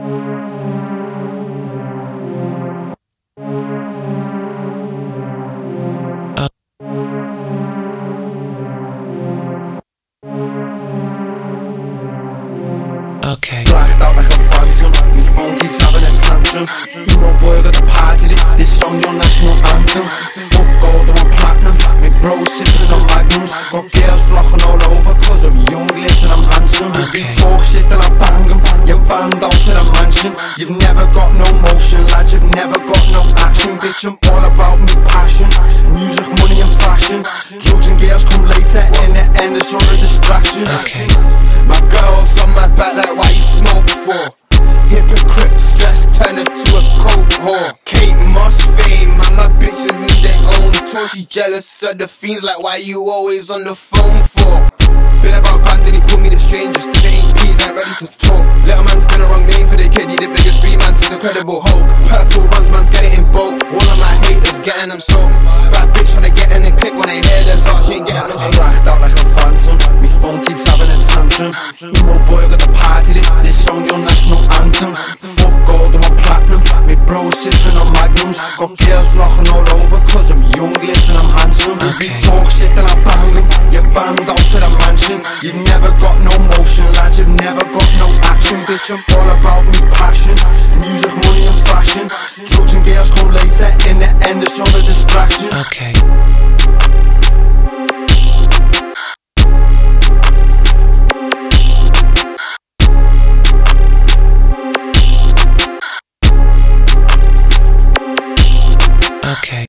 Okay. Blacked out like a phantom, your phone keeps having a tantrum. You know boy, I got the party, this song your national anthem. Fuck gold, I'm platinum, my bro sipping on magnums. Got girls flocking all over cause I'm young, lit and I'm handsome. If you talk shit then I bang them, you're banned out to the mansion. You've never got no motion, lads, you've never got no action. Bitch, I'm all about me passion, music, money and fashion. Drugs and girls come later, in the end it's all a distraction. Okay. My girl's on my back like why you smoke for? Hypocrites just turn it to a coke whore. Kate Moss fame, and my bitches need their own tour. She jealous of the fiends like why you always on the phone for? Been about bands and he called me the strangest. The APs ain't ready to talk. Little man's been a wrong name for the kid, he the biggest street man, he's incredible hope. Purple runs, man's getting in boat. All of my haters getting them soaked. Bad bitch tryna get in and click when they hear this art, she ain't getting them. I'm blacked out like a phantom, me phone keeps having a tantrum. You know boy, I got the party, this song your national anthem. Fuck gold, I'm a platinum, me bro sipping on magnums. Got girls flocking all over cause I'm young, lit and I'm handsome. If you talk shit then I bang them, you're banned out to the mansion. You've never got no motion, lads, you've never got no action. Bitch, I'm all about me passion, music, money and fashion. Drugs and girls come later, in the end it's all a distraction. Okay.